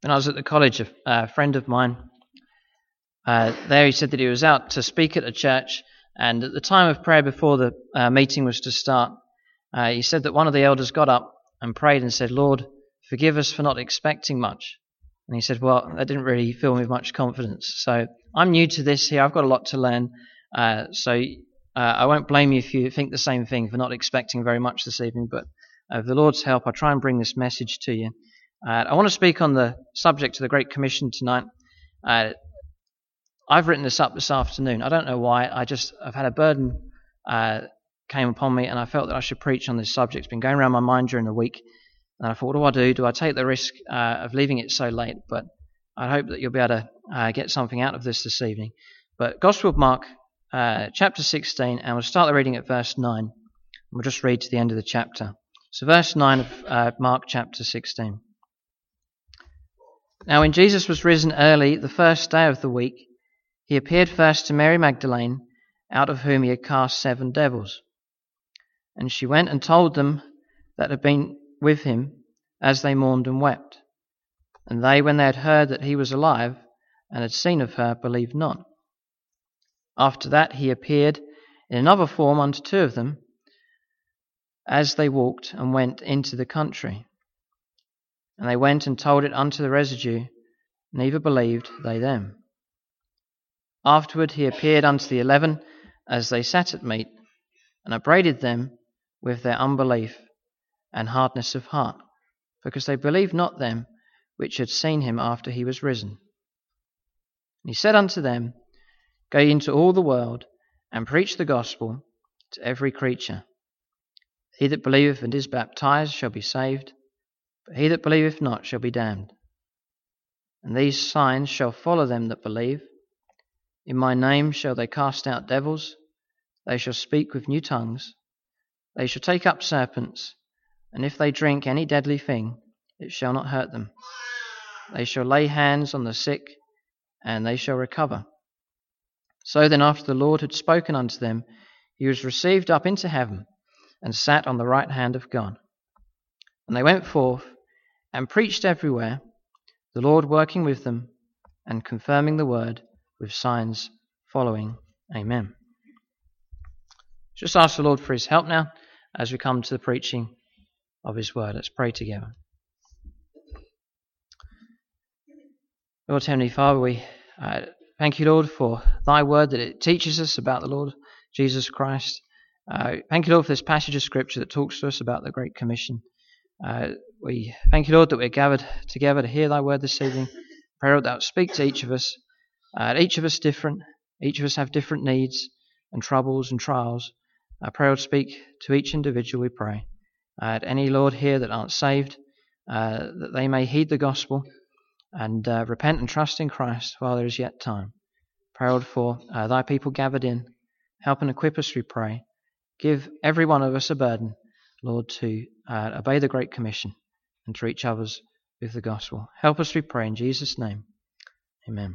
When I was at the college, a friend of mine, there he said that he was out to speak at a church, and at the time of prayer before the meeting was to start, he said that one of the elders got up and prayed and said, "Lord, forgive us for not expecting much." And he said, well, that didn't really fill me with much confidence. So I'm new to this here. I've got a lot to learn. So I won't blame you if you think the same thing for not expecting very much this evening. But with the Lord's help, I'll try and bring this message to you. I want to speak on the subject of the Great Commission tonight. I've written this up this afternoon. I don't know why. I've had a burden came upon me, and I felt that I should preach on this subject. It's been going around my mind during the week. And I thought, what do? Do I take the risk of leaving it so late? But I hope that you'll be able to get something out of this evening. But Gospel of Mark, chapter 16, and we'll start the reading at verse 9. We'll just read to the end of the chapter. So verse 9 of Mark chapter 16. Now when Jesus was risen early, the first day of the week, he appeared first to Mary Magdalene, out of whom he had cast 7 devils. And she went and told them that had been with him, as they mourned and wept. And they, when they had heard that he was alive, and had seen of her, believed not. After that he appeared in another form unto 2 of them, as they walked and went into the country. And they went and told it unto the residue, neither believed they them. Afterward he appeared unto the 11, as they sat at meat, and upbraided them with their unbelief and hardness of heart, because they believed not them which had seen him after he was risen. And he said unto them, Go ye into all the world, and preach the gospel to every creature. He that believeth and is baptized shall be saved, but he that believeth not shall be damned. And these signs shall follow them that believe. In my name shall they cast out devils, they shall speak with new tongues, they shall take up serpents, and if they drink any deadly thing, it shall not hurt them. They shall lay hands on the sick, and they shall recover. So then after the Lord had spoken unto them, he was received up into heaven, and sat on the right hand of God. And they went forth, and preached everywhere, the Lord working with them, and confirming the word with signs following. Amen. Just ask the Lord for his help now, as we come to the preaching of his word. Let's pray together. Lord Heavenly Father, we thank you, Lord, for thy word, that it teaches us about the Lord Jesus Christ. Thank you, Lord, for this passage of scripture that talks to us about the Great Commission. We thank you, Lord, that we're gathered together to hear thy word this evening. Pray, Lord, that will speak to each of us. Each of us different. Each of us have different needs and troubles and trials. I pray, Lord, speak to each individual, we pray. Any, Lord, here that aren't saved, that they may heed the gospel and repent and trust in Christ while there is yet time. Pray, Lord, for thy people gathered in. Help and equip us, we pray. Give every one of us a burden, Lord, to obey the Great Commission and to reach others with the gospel. Help us, we pray, in Jesus' name. Amen.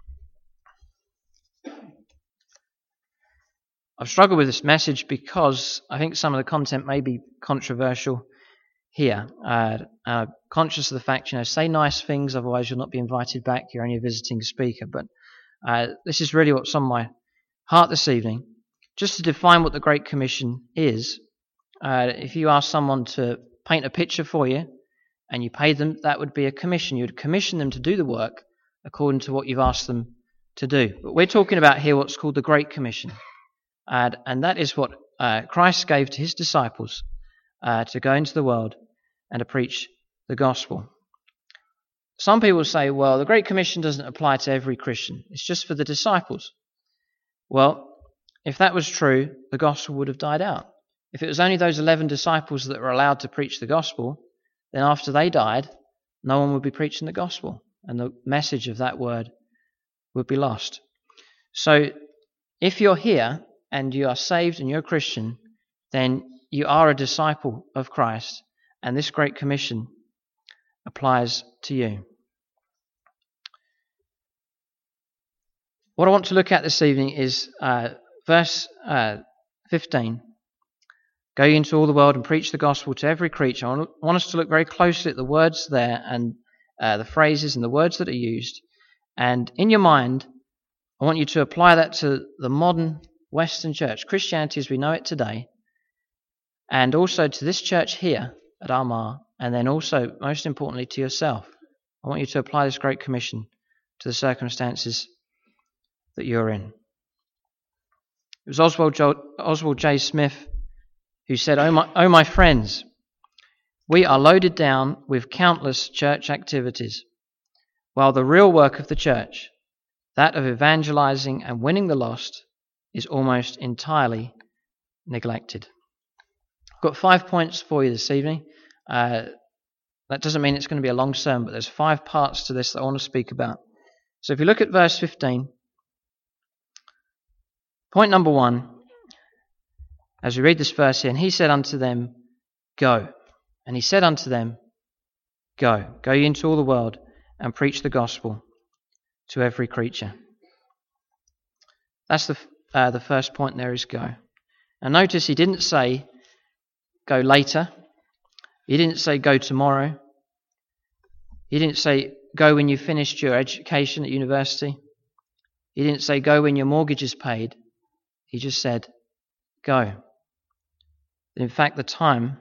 I've struggled with this message because I think some of the content may be controversial here. Conscious of the fact, say nice things, otherwise you'll not be invited back. You're only a visiting speaker. But this is really what's on my heart this evening. Just to define what the Great Commission is. If you ask someone to paint a picture for you and you pay them, that would be a commission. You'd commission them to do the work according to what you've asked them to do. But we're talking about here what's called the Great Commission. And that is what Christ gave to his disciples to go into the world and to preach the gospel. Some people say, well, the Great Commission doesn't apply to every Christian. It's just for the disciples. Well, if that was true, the gospel would have died out. If it was only those 11 disciples that were allowed to preach the gospel, then after they died, no one would be preaching the gospel, and the message of that word would be lost. So, if you're here and you are saved and you're a Christian, then you are a disciple of Christ, and this Great Commission applies to you. What I want to look at this evening is verse 15. Go into all the world and preach the gospel to every creature. I want us to look very closely at the words there and the phrases and the words that are used. And in your mind, I want you to apply that to the modern Western church, Christianity as we know it today, and also to this church here at Armagh, and then also, most importantly, to yourself. I want you to apply this Great Commission to the circumstances that you're in. It was Oswald J. Smith who said, "Oh my friends, we are loaded down with countless church activities, while the real work of the church, that of evangelizing and winning the lost, is almost entirely neglected." I've got 5 points for you this evening. That doesn't mean it's going to be a long sermon, but there's 5 parts to this that I want to speak about. So if you look at verse 15, point number 1, as we read this verse here, and he said unto them, "Go." And he said unto them, "Go. Go ye into all the world and preach the gospel to every creature." That's the first point there is go. And notice he didn't say go later. He didn't say go tomorrow. He didn't say go when you finished your education at university. He didn't say go when your mortgage is paid. He just said go. In fact, the time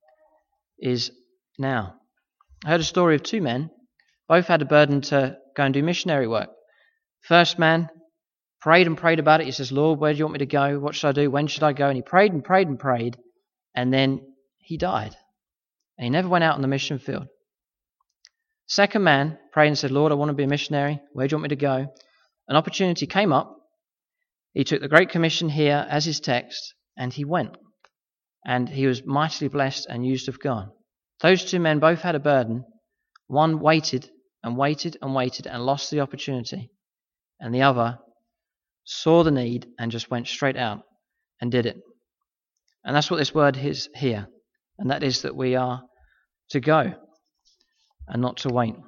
is now. I heard a story of 2 men. Both had a burden to go and do missionary work. First man prayed and prayed about it. He says, "Lord, where do you want me to go? What should I do? When should I go?" And he prayed and prayed and prayed. And then he died. And he never went out on the mission field. Second man prayed and said, "Lord, I want to be a missionary. Where do you want me to go?" An opportunity came up. He took the Great Commission here as his text, and he went. And he was mightily blessed and used of God. Those 2 men both had a burden. One waited and waited and waited and lost the opportunity. And the other saw the need and just went straight out and did it. And that's what this word is here. And that is that we are to go and not to wait.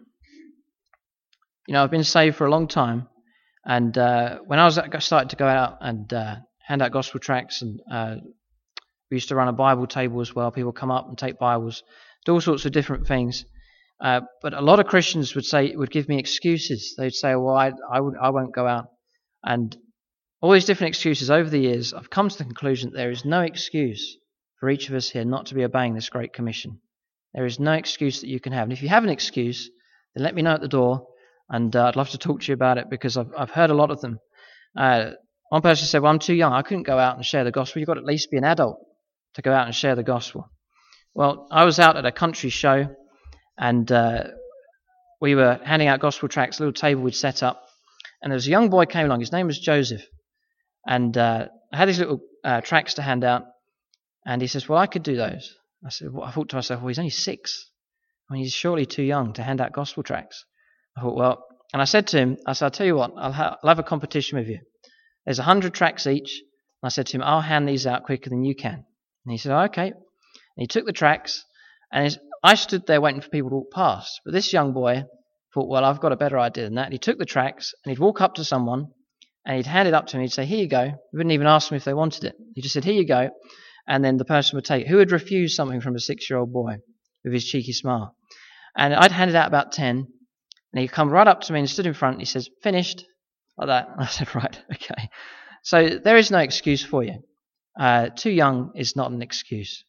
You know, I've been saved for a long time. And when I started to go out and hand out gospel tracts, and we used to run a Bible table as well. People come up and take Bibles, do all sorts of different things. But a lot of Christians would give me excuses. They'd say, "Well, I won't go out." And all these different excuses over the years, I've come to the conclusion that there is no excuse for each of us here not to be obeying this Great Commission. There is no excuse that you can have. And if you have an excuse, then let me know at the door, and I'd love to talk to you about it, because I've heard a lot of them. One person said, "Well, I'm too young. I couldn't go out and share the gospel." You've got to at least be an adult to go out and share the gospel. Well, I was out at a country show, and we were handing out gospel tracts, a little table we'd set up, and there was a young boy came along. His name was Joseph, and I had these little tracts to hand out, and he says, "Well, I could do those." I said, I thought to myself, well, he's only 6. I mean, he's surely too young to hand out gospel tracts. I thought, well, and I said to him, I'll tell you what, I'll have a competition with you. There's 100 tracts each. And I said to him, I'll hand these out quicker than you can. And he said, okay. And he took the tracts, and I stood there waiting for people to walk past. But this young boy thought, well, I've got a better idea than that. And he took the tracts, and he'd walk up to someone, and he'd hand it up to him. He'd say, here you go. He wouldn't even ask them if they wanted it. He just said, here you go. And then the person would take it. Who would refuse something from a 6-year-old boy with his cheeky smile? And I'd handed out about 10, and he'd come right up to me and stood in front, and he says, finished, like that. And I said, right, okay. So there is no excuse for you. Too young is not an excuse.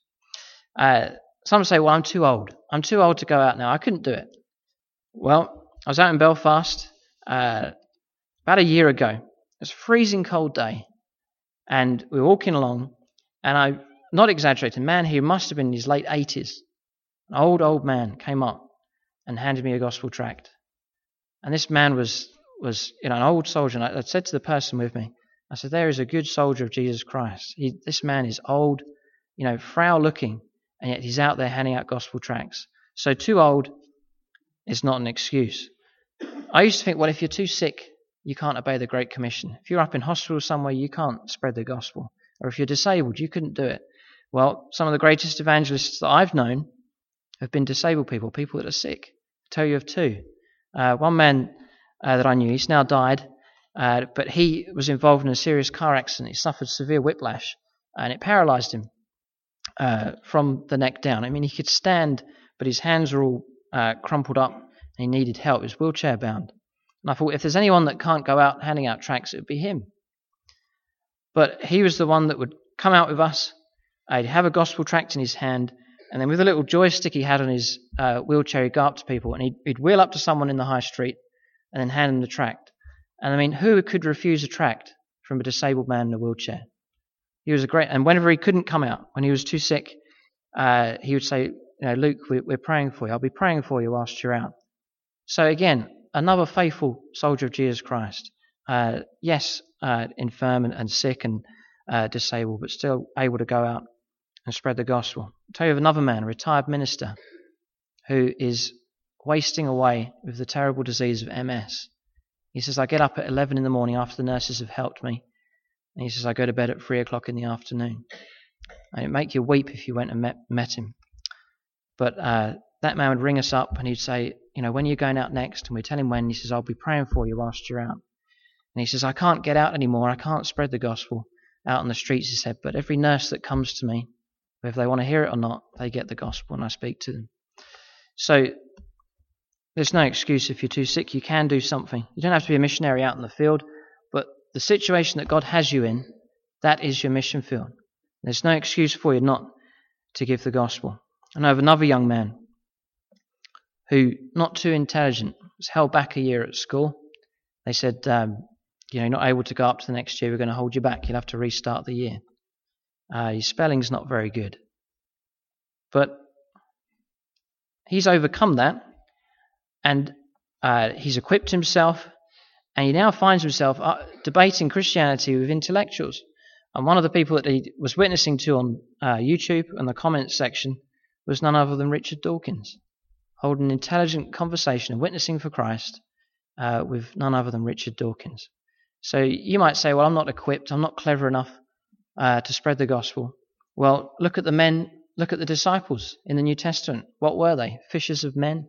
Some say, well, I'm too old. I'm too old to go out now. I couldn't do it. Well, I was out in Belfast about a year ago. It was a freezing cold day, and we were walking along, and I'm not exaggerating, man, he must have been in his late 80s. An old man came up and handed me a gospel tract. And this man was an old soldier. And I said to the person with me, I said, there is a good soldier of Jesus Christ. This man is old, frail looking, and yet he's out there handing out gospel tracts. So too old is not an excuse. I used to think, well, if you're too sick, you can't obey the Great Commission. If you're up in hospital somewhere, you can't spread the gospel. Or if you're disabled, you couldn't do it. Well, some of the greatest evangelists that I've known have been disabled people that are sick. I'll tell you of 2. One man that I knew, he's now died, but he was involved in a serious car accident. He suffered severe whiplash, and it paralyzed him from the neck down. I mean, he could stand, but his hands were all crumpled up, He needed help. He was wheelchair bound. And I thought, if there's anyone that can't go out handing out tracts, it would be him. But he was the one that would come out with us. He'd have a gospel tract in his hand, and then with a little joystick he had on his wheelchair, he'd go up to people, and he'd wheel up to someone in the high street and then hand them the tract. And I mean, who could refuse a tract from a disabled man in a wheelchair? He was a great, and whenever he couldn't come out, when he was too sick, he would say, Luke, we're praying for you. I'll be praying for you whilst you're out. So again, another faithful soldier of Jesus Christ. Yes, infirm and sick and disabled, but still able to go out and spread the gospel. I'll tell you of another man, a retired minister, who is wasting away with the terrible disease of MS. He says, I get up at 11 in the morning after the nurses have helped me. And he says, I go to bed at 3 o'clock in the afternoon. And it'd make you weep if you went and met him. But that man would ring us up and he'd say, when are you going out next? And we'd tell him when. He says, I'll be praying for you whilst you're out. And he says, I can't get out anymore. I can't spread the gospel out on the streets, he said. But every nurse that comes to me, whether they want to hear it or not, they get the gospel and I speak to them. So there's no excuse if you're too sick. You can do something. You don't have to be a missionary out in the field. But the situation that God has you in, that is your mission field. There's no excuse for you not to give the gospel. I know of another young man who, not too intelligent, was held back a year at school. They said, you're not able to go up to the next year, we're going to hold you back, you'll have to restart the year. His spelling's not very good. But he's overcome that, and he's equipped himself, and he now finds himself debating Christianity with intellectuals. And one of the people that he was witnessing to on YouTube in the comments section was none other than Richard Dawkins, holding an intelligent conversation and witnessing for Christ with none other than Richard Dawkins. So you might say, well, I'm not equipped, I'm not clever enough to spread the gospel. Well, look at the disciples in the New Testament. What were they? Fishers of men,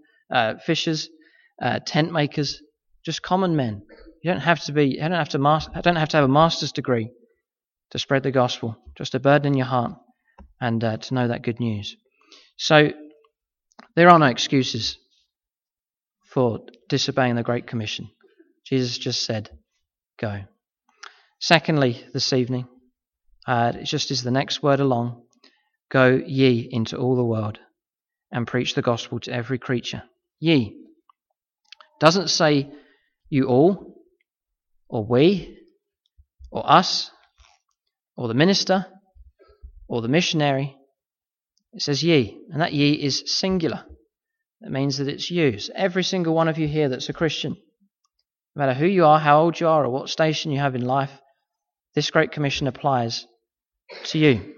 tent makers, just common men. You don't have to have a master's degree to spread the gospel, just a burden in your heart and to know that good news. So there are no excuses for disobeying the Great Commission. Jesus just said, go. Secondly, this evening, it just is the next word along. Go ye into all the world and preach the gospel to every creature. Ye. Doesn't say you all, or we, or us, or the minister, or the missionary. It says ye, and that ye is singular. That means that it's you. So every single one of you here that's a Christian, no matter who you are, how old you are, or what station you have in life, this Great Commission applies to you.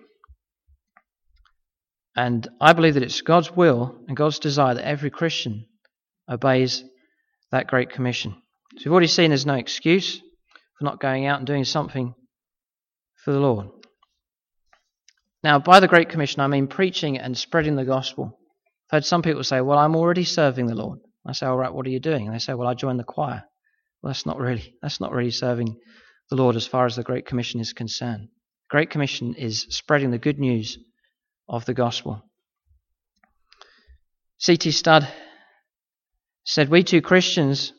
And I believe that it's God's will and God's desire that every Christian obeys that Great Commission. So we've already seen there's no excuse for not going out and doing something for the Lord. Now, by the Great Commission, I mean preaching and spreading the gospel. I've heard some people say, well, I'm already serving the Lord. I say, all right, what are you doing? And they say, well, I joined the choir. Well, that's not really serving the Lord as far as the Great Commission is concerned. The Great Commission is spreading the good news of the gospel. C.T. Studd said, we Christians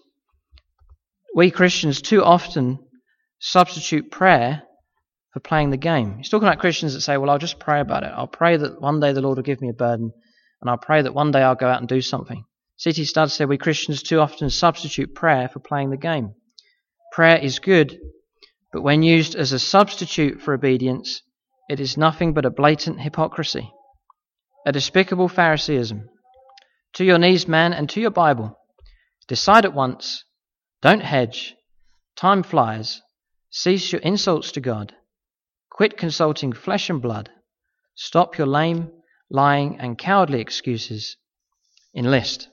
too often substitute prayer for playing the game. He's talking about Christians that say, well, I'll just pray about it. I'll pray that one day the Lord will give me a burden, and I'll pray that one day I'll go out and do something. C.T. Studd said, we Christians too often substitute prayer for playing the game. Prayer is good, but when used as a substitute for obedience, it is nothing but a blatant hypocrisy, a despicable Phariseeism. To your knees, man, and to your Bible. Decide at once. Don't hedge. Time flies. Cease your insults to God. Quit consulting flesh and blood. Stop your lame, lying, and cowardly excuses. Enlist.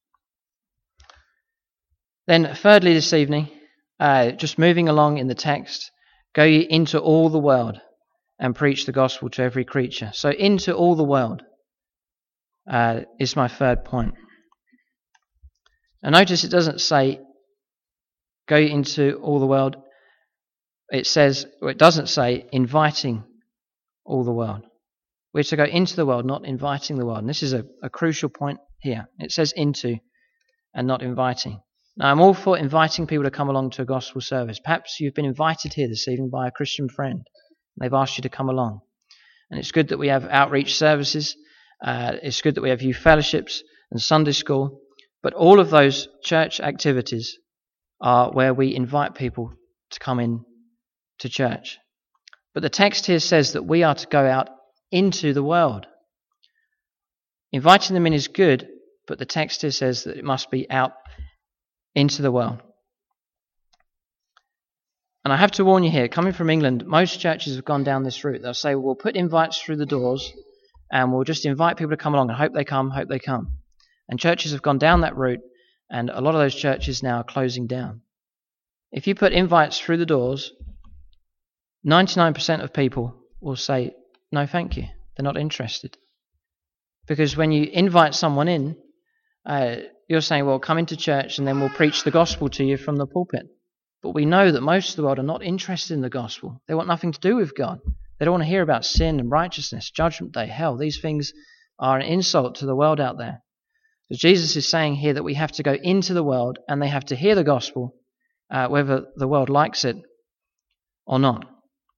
Then, thirdly, this evening, just moving along in the text, go ye into all the world and preach the gospel to every creature. So, into all the world is my third point. And notice it doesn't say go into all the world. It doesn't say inviting all the world. We're to go into the world, not inviting the world. And this is a crucial point here. It says into. and not inviting. Now, I'm all for inviting people to come along to a gospel service. Perhaps you've been invited here this evening by a Christian friend. They've asked you to come along. And it's good that we have outreach services. It's good that we have youth fellowships and Sunday school. But all of those church activities are where we invite people to come in to church. But the text here says that we are to go out into the world. Inviting them in is good, but the text here says that it must be out into the world. And I have to warn you here, coming from England, most churches have gone down this route. They'll say, we'll put invites through the doors and we'll just invite people to come along and hope they come. And churches have gone down that route, and a lot of those churches now are closing down. If you put invites through the doors, 99% of people will say, no thank you, they're not interested. Because when you invite someone in, you're saying, well, come into church and then we'll preach the gospel to you from the pulpit. But we know that most of the world are not interested in the gospel. They want nothing to do with God. They don't want to hear about sin and righteousness, judgment day, hell. These things are an insult to the world out there. So Jesus is saying here that we have to go into the world and they have to hear the gospel, whether the world likes it or not.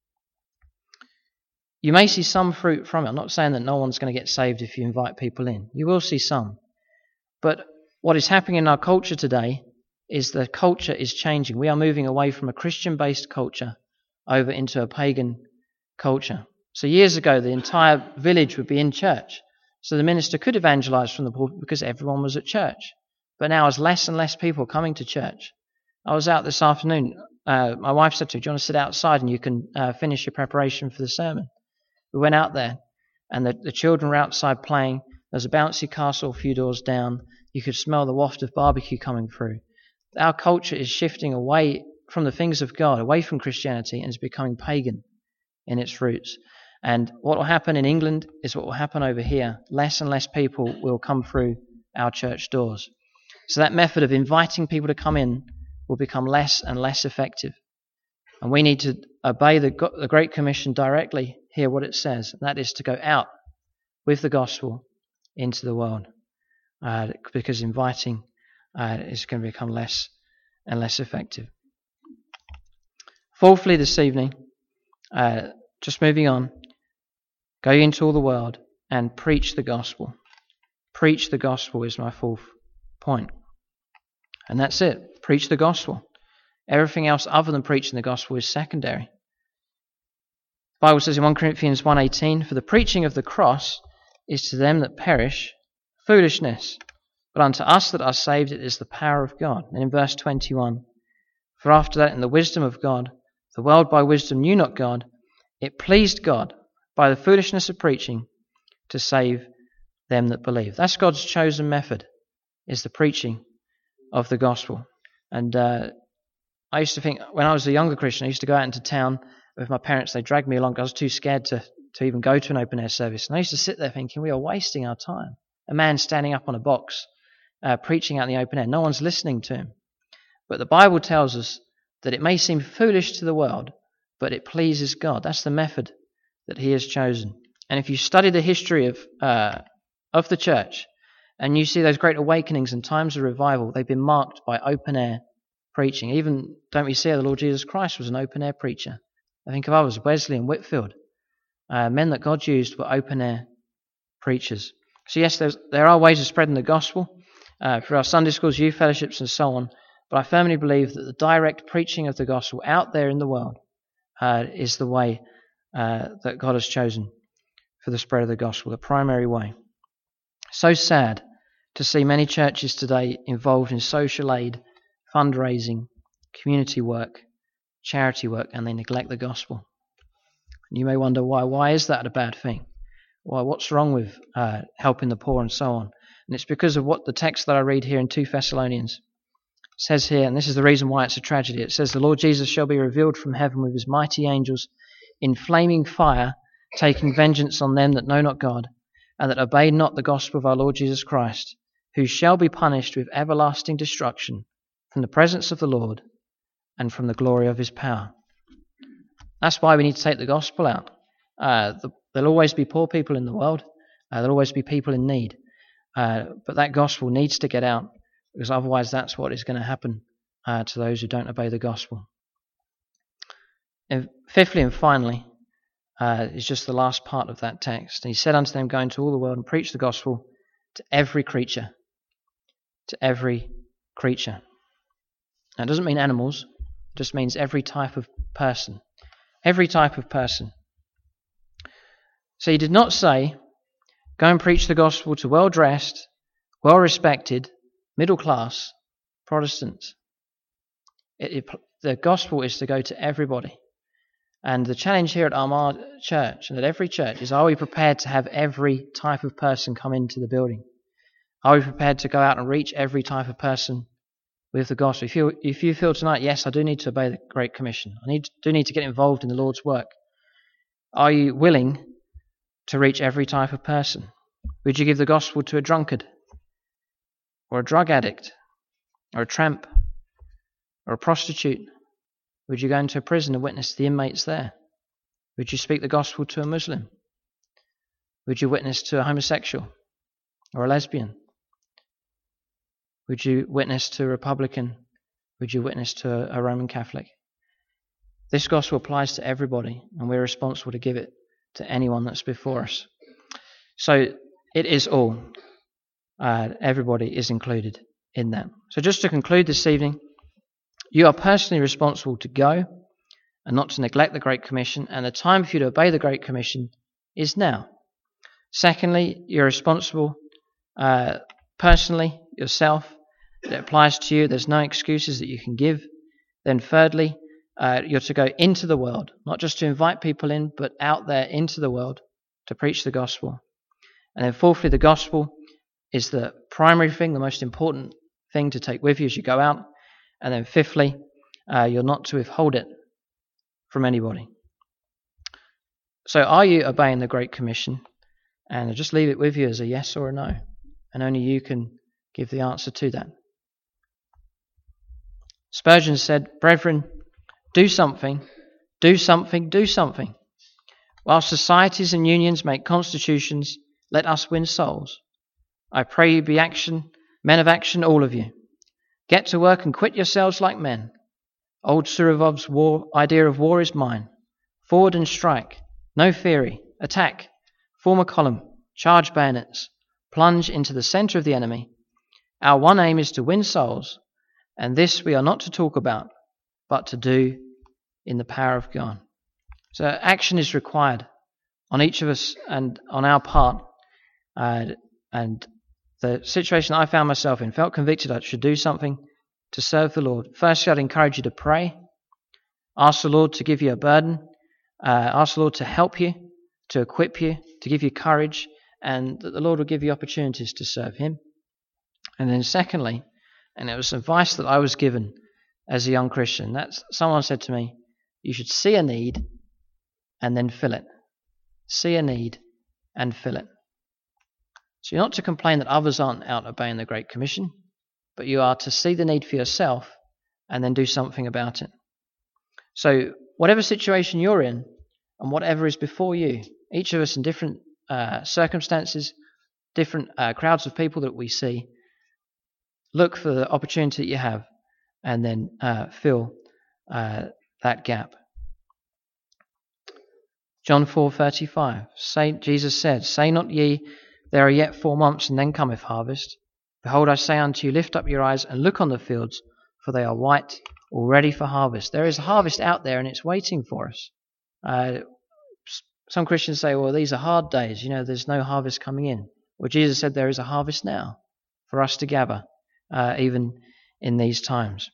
You may see some fruit from it. I'm not saying that no one's going to get saved if you invite people in. You will see some. But what is happening in our culture today is the culture is changing. We are moving away from a Christian-based culture over into a pagan culture. So years ago, the entire village would be in church. So the minister could evangelize from the pulpit because everyone was at church. But now as less and less people coming to church. I was out this afternoon. My wife said to me, do you want to sit outside and you can finish your preparation for the sermon? We went out there and the children were outside playing. There's a bouncy castle a few doors down. You could smell the waft of barbecue coming through. Our culture is shifting away from the things of God, away from Christianity, and is becoming pagan in its roots. And what will happen in England is what will happen over here. Less and less people will come through our church doors. So that method of inviting people to come in will become less and less effective. And we need to obey the Great Commission directly, hear what it says, and that is to go out with the gospel into the world, because inviting is going to become less and less effective. Fourthly, this evening, just moving on, go into all the world and preach the gospel. Preach the gospel is my fourth point. And that's it. Preach the gospel. Everything else other than preaching the gospel is secondary. The Bible says in 1 Corinthians 1:18, for the preaching of the cross is to them that perish foolishness, but unto us that are saved it is the power of God. And in verse 21, for after that in the wisdom of God, the world by wisdom knew not God, it pleased God by the foolishness of preaching to save them that believe. That's God's chosen method, is the preaching of the gospel. And I used to think, when I was a younger Christian, I used to go out into town with my parents. They dragged me along. I was too scared to even go to an open air service. And I used to sit there thinking, we are wasting our time. A man standing up on a box, preaching out in the open air. No one's listening to him. But the Bible tells us that it may seem foolish to the world, but it pleases God. That's the method that he has chosen. And if you study the history of the church, and you see those great awakenings and times of revival, they've been marked by open air preaching. Even, don't we see, the Lord Jesus Christ was an open air preacher. I think of others, Wesley and Whitefield. Men that God used were open air preachers. So yes, there are ways of spreading the gospel through our Sunday schools, youth fellowships and so on. But I firmly believe that the direct preaching of the gospel out there in the world is the way that God has chosen for the spread of the gospel, the primary way. So sad to see many churches today involved in social aid, fundraising, community work, charity work, and they neglect the gospel. And you may wonder why. Why is that a bad thing? Why? What's wrong with helping the poor and so on? And it's because of what the text that I read here in 2 Thessalonians says here, and this is the reason why it's a tragedy. It says, the Lord Jesus shall be revealed from heaven with his mighty angels in flaming fire, taking vengeance on them that know not God, and that obey not the gospel of our Lord Jesus Christ, who shall be punished with everlasting destruction from the presence of the Lord and from the glory of his power. That's why we need to take the gospel out. There'll always be poor people in the world. There'll always be people in need. But that gospel needs to get out because otherwise that's what is going to happen to those who don't obey the gospel. And fifthly and finally, is just the last part of that text. And he said unto them, go into all the world and preach the gospel to every creature. To every creature. Now, it doesn't mean animals. It just means every type of person. Every type of person. So he did not say, go and preach the gospel to well-dressed, well-respected, middle-class Protestants. The gospel is to go to everybody. And the challenge here at Armagh Church and at every church is, are we prepared to have every type of person come into the building? Are we prepared to go out and reach every type of person with the gospel? If you feel tonight, yes, I do need to obey the Great Commission. I do need to get involved in the Lord's work. Are you willing to reach every type of person? Would you give the gospel to a drunkard? Or a drug addict? Or a tramp? Or a prostitute? Would you go into a prison and witness to the inmates there? Would you speak the gospel to a Muslim? Would you witness to a homosexual or a lesbian? Would you witness to a Republican? Would you witness to a Roman Catholic? This gospel applies to everybody, and we're responsible to give it to anyone that's before us. So it is all. Everybody is included in that. So just to conclude this evening, you are personally responsible to go and not to neglect the Great Commission, and the time for you to obey the Great Commission is now. Secondly, you're responsible personally, yourself. It applies to you. There's no excuses that you can give. Then thirdly, you're to go into the world, not just to invite people in, but out there into the world to preach the gospel. And then fourthly, the gospel is the primary thing, the most important thing to take with you as you go out. And then fifthly, you're not to withhold it from anybody. So are you obeying the Great Commission? And I'll just leave it with you as a yes or a no. And only you can give the answer to that. Spurgeon said, brethren, do something, do something, do something. While societies and unions make constitutions, let us win souls. I pray you be men of action, all of you. Get to work and quit yourselves like men. Old Surovov's idea of war is mine. Forward and strike. No theory. Attack. Form a column. Charge bayonets. Plunge into the centre of the enemy. Our one aim is to win souls, and this we are not to talk about, but to do in the power of God. So action is required on each of us and on our part. And the situation I found myself in, felt convicted I should do something to serve the Lord. Firstly, I'd encourage you to pray. Ask the Lord to give you a burden. Ask the Lord to help you, to equip you, to give you courage, and that the Lord will give you opportunities to serve Him. And then secondly, and it was advice that I was given as a young Christian, someone said to me, you should see a need and then fill it. See a need and fill it. So you're not to complain that others aren't out obeying the Great Commission, but you are to see the need for yourself and then do something about it. So whatever situation you're in and whatever is before you, each of us in different circumstances, different crowds of people that we see, look for the opportunity that you have and then fill that gap. John 4:35, Jesus said, say not ye, there are yet 4 months, and then cometh harvest. Behold, I say unto you, lift up your eyes and look on the fields, for they are white, all ready for harvest. There is a harvest out there, and it's waiting for us. Some Christians say, well, these are hard days. There's no harvest coming in. Well, Jesus said there is a harvest now for us to gather, even in these times.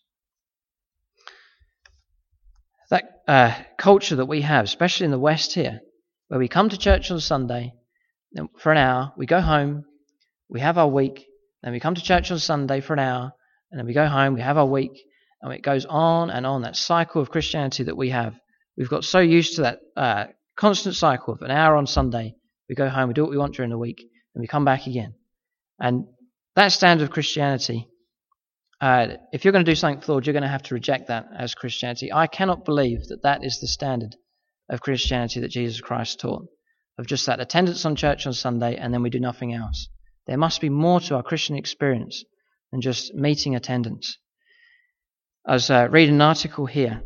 That culture that we have, especially in the West here, where we come to church on Sunday for an hour, we go home, we have our week, then we come to church on Sunday for an hour, and then we go home, we have our week, and it goes on, that cycle of Christianity that we have. We've got so used to that constant cycle of an hour on Sunday, we go home, we do what we want during the week, and we come back again. And that standard of Christianity, if you're going to do something for the Lord, you're going to have to reject that as Christianity. I cannot believe that is the standard of Christianity that Jesus Christ taught, of just that attendance on church on Sunday and then we do nothing else. There must be more to our Christian experience than just meeting attendance. I was reading an article here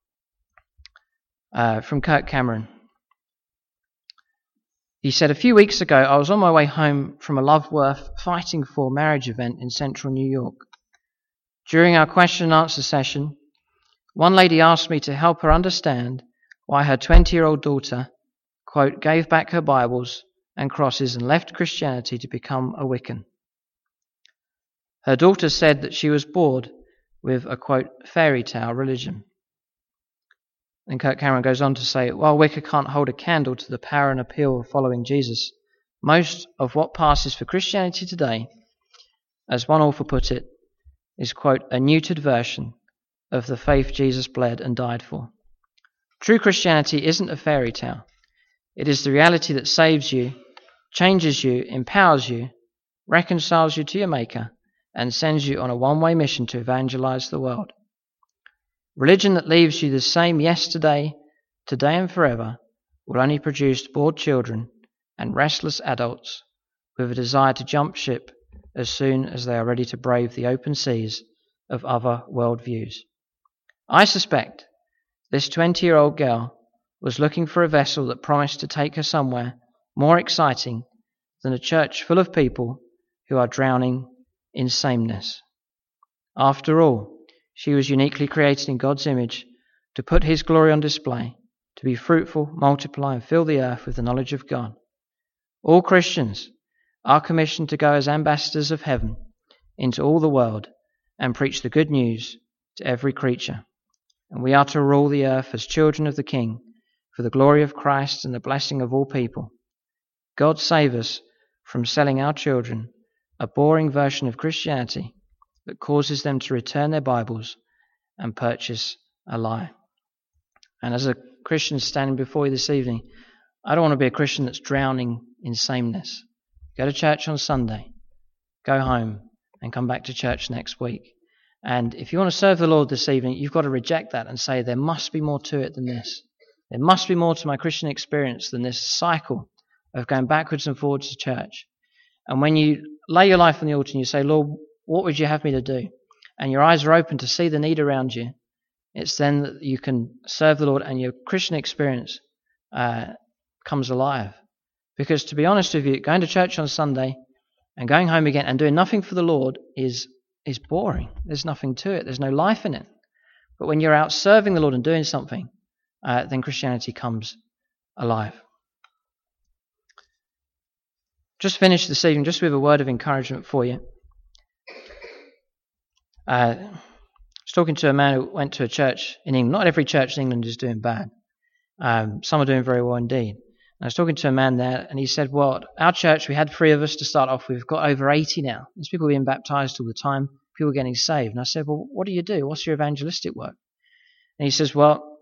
from Kirk Cameron. He said, a few weeks ago, I was on my way home from a Loveworth Fighting for Marriage event in central New York. During our question and answer session, one lady asked me to help her understand why her 20-year-old daughter, quote, gave back her Bibles and crosses and left Christianity to become a Wiccan. Her daughter said that she was bored with a, quote, fairy tale religion. And Kirk Cameron goes on to say, while Wicca can't hold a candle to the power and appeal of following Jesus, most of what passes for Christianity today, as one author put it, is, quote, a neutered version of the faith Jesus bled and died for. True Christianity isn't a fairy tale. It is the reality that saves you, changes you, empowers you, reconciles you to your Maker, and sends you on a one-way mission to evangelize the world. Religion that leaves you the same yesterday, today and forever will only produce bored children and restless adults with a desire to jump ship as soon as they are ready to brave the open seas of other worldviews. I suspect this 20-year-old girl was looking for a vessel that promised to take her somewhere more exciting than a church full of people who are drowning in sameness. After all, she was uniquely created in God's image to put His glory on display, to be fruitful, multiply, and fill the earth with the knowledge of God. All Christians are commissioned to go as ambassadors of heaven into all the world and preach the good news to every creature. And we are to rule the earth as children of the King for the glory of Christ and the blessing of all people. God save us from selling our children a boring version of Christianity that causes them to return their Bibles and purchase a lie. And as a Christian standing before you this evening, I don't want to be a Christian that's drowning in sameness. Go to church on Sunday, go home, and come back to church next week. And if you want to serve the Lord this evening, you've got to reject that and say, there must be more to it than this. There must be more to my Christian experience than this cycle of going backwards and forwards to church. And when you lay your life on the altar and you say, Lord, what would you have me to do? And your eyes are open to see the need around you, it's then that you can serve the Lord and your Christian experience comes alive. Because to be honest with you, going to church on Sunday and going home again and doing nothing for the Lord is boring. There's nothing to it. There's no life in it. But when you're out serving the Lord and doing something, then Christianity comes alive. Just finish this evening just with a word of encouragement for you. I was talking to a man who went to a church in England. Not every church in England is doing bad. Some are doing very well indeed. And I was talking to a man there, and he said, well, our church, we had 3 of us to start off with. We've got over 80 now. There's people being baptized all the time, people getting saved. And I said, well, what do you do? What's your evangelistic work? And he says, well,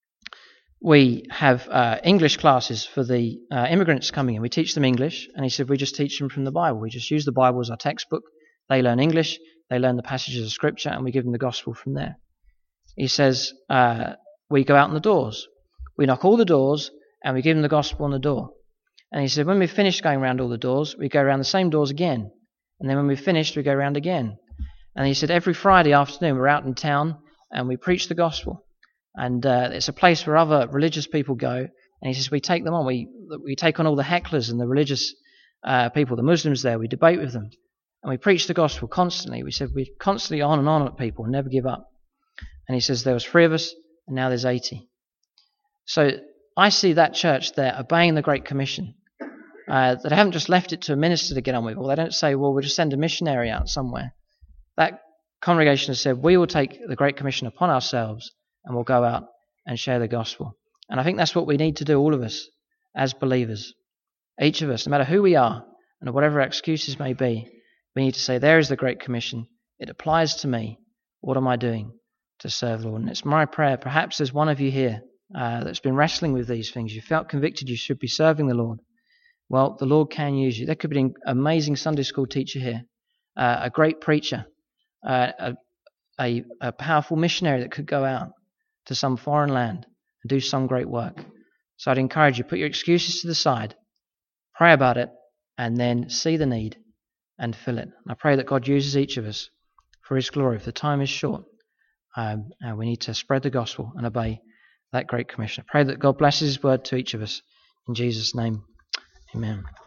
we have English classes for the immigrants coming in. We teach them English. And he said, we just teach them from the Bible. We just use the Bible as our textbook. They learn English. They learn the passages of Scripture, and we give them the gospel from there. He says, we go out on the doors. We knock all the doors, and we give them the gospel on the door. And he said, when we've finished going around all the doors, we go around the same doors again. And then when we've finished, we go around again. And he said, every Friday afternoon, we're out in town, and we preach the gospel. And it's a place where other religious people go. And he says, we take them on. We take on all the hecklers and the religious people, the Muslims there. We debate with them. And we preach the gospel constantly. We said, we're constantly on and on at people and never give up. And he says, there was 3 of us, and now there's 80. So I see that church there obeying the Great Commission. That they haven't just left it to a minister to get on with. Or they don't say, well, we'll just send a missionary out somewhere. That congregation has said, we will take the Great Commission upon ourselves and we'll go out and share the gospel. And I think that's what we need to do, all of us, as believers. Each of us, no matter who we are, and whatever our excuses may be, we need to say, there is the Great Commission. It applies to me. What am I doing to serve the Lord? And it's my prayer, perhaps there's one of you here that's been wrestling with these things. You felt convicted you should be serving the Lord. Well, the Lord can use you. There could be an amazing Sunday school teacher here, a great preacher, a powerful missionary that could go out to some foreign land and do some great work. So I'd encourage you, put your excuses to the side, pray about it, and then see the need and fill it. And I pray that God uses each of us for his glory. If the time is short, we need to spread the gospel and obey that great commission. I pray that God blesses his word to each of us. In Jesus' name, amen.